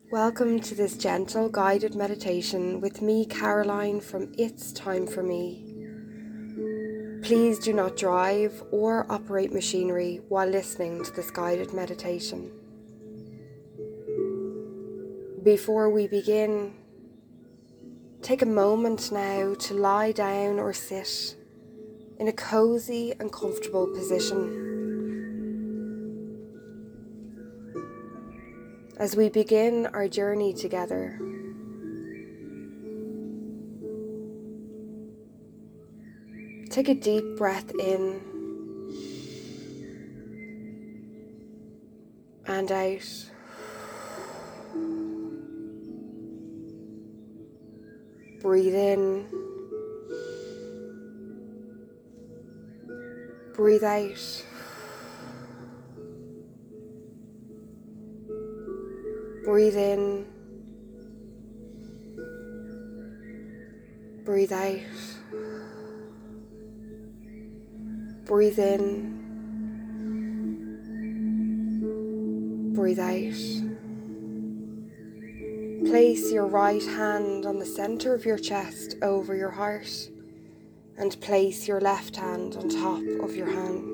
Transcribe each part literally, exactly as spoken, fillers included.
Welcome to this gentle guided meditation with me, Caroline, from It's Time for Me. Please do not drive or operate machinery while listening to this guided meditation. Before we begin, take a moment now to lie down or sit in a cozy and comfortable position. As we begin our journey together, take a deep breath in and out. Breathe in, breathe out. Breathe in, breathe out. Breathe in, breathe out. Place your right hand on the center of your chest over your heart and place your left hand on top of your hand.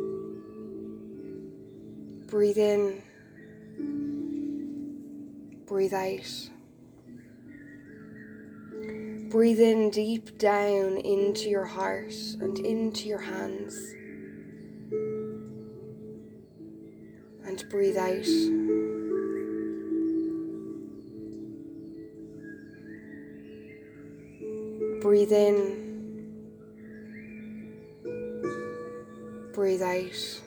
Breathe in, breathe out. Breathe in deep down into your heart and into your hands. And breathe out. Breathe in, breathe out.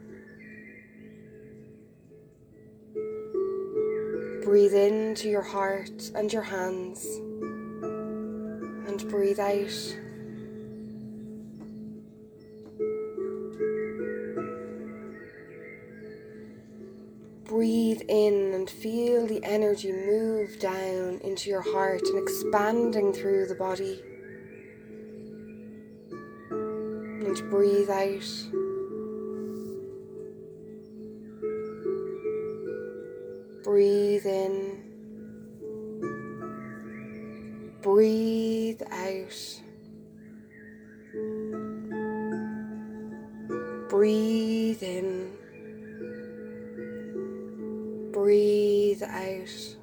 Breathe into your heart and your hands, and breathe out. Breathe in and feel the energy move down into your heart and expanding through the body. And breathe out. Breathe in. Breathe out. Breathe in. Breathe out.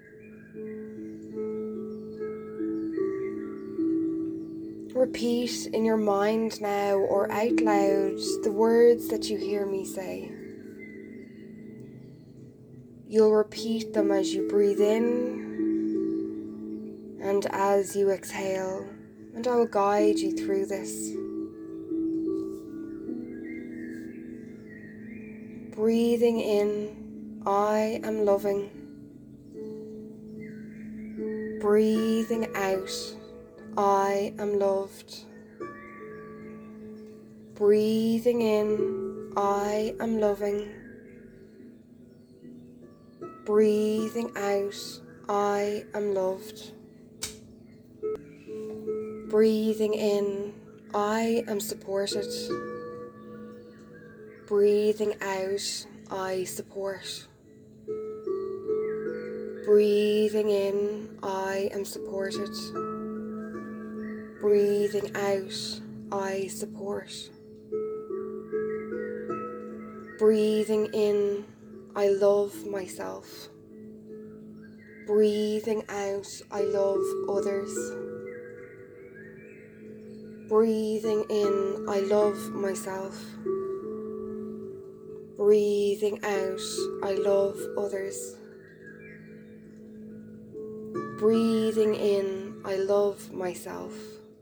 Repeat in your mind now or out loud the words that you hear me say. You'll repeat them as you breathe in and as you exhale, and I will guide you through this. Breathing in, I am loving. Breathing out, I am loved. Breathing in, I am loving. Breathing out, I am loved. Breathing in, I am supported. Breathing out, I support. Breathing in, I am supported. Breathing out, I support. Breathing in, I love myself. Breathing out, I love others. Breathing in, I love myself. Breathing out, I love others. Breathing in, I love myself.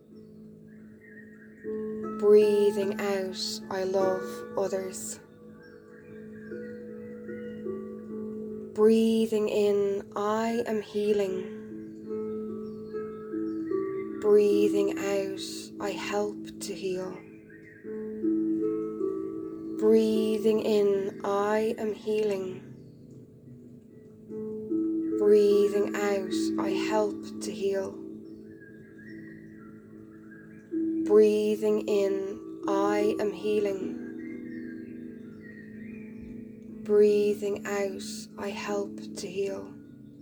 Breathing out, I love others. Breathing in, I am healing. Breathing out, I help to heal. Breathing in, I am healing. Breathing out, I help to heal. Breathing in, I am healing. Breathing out, I help to heal.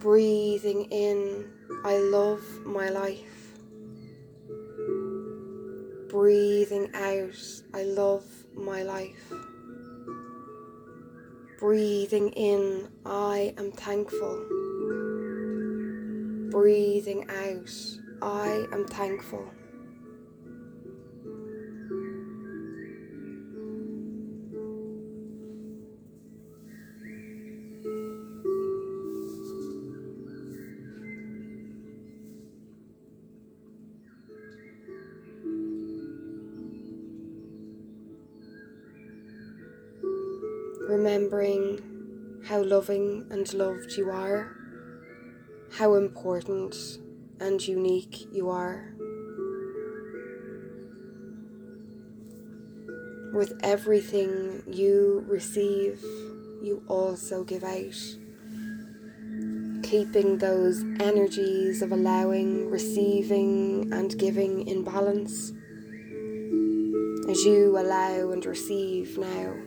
Breathing in, I love my life. Breathing out, I love my life. Breathing in, I am thankful. Breathing out, I am thankful. Remembering how loving and loved you are, how important and unique you are. With everything you receive, you also give out, keeping those energies of allowing, receiving and giving in balance as you allow and receive now.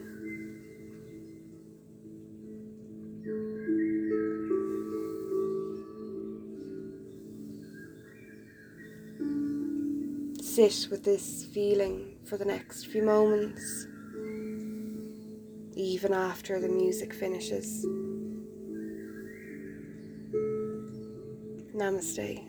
Sit with this feeling for the next few moments, even after the music finishes. Namaste.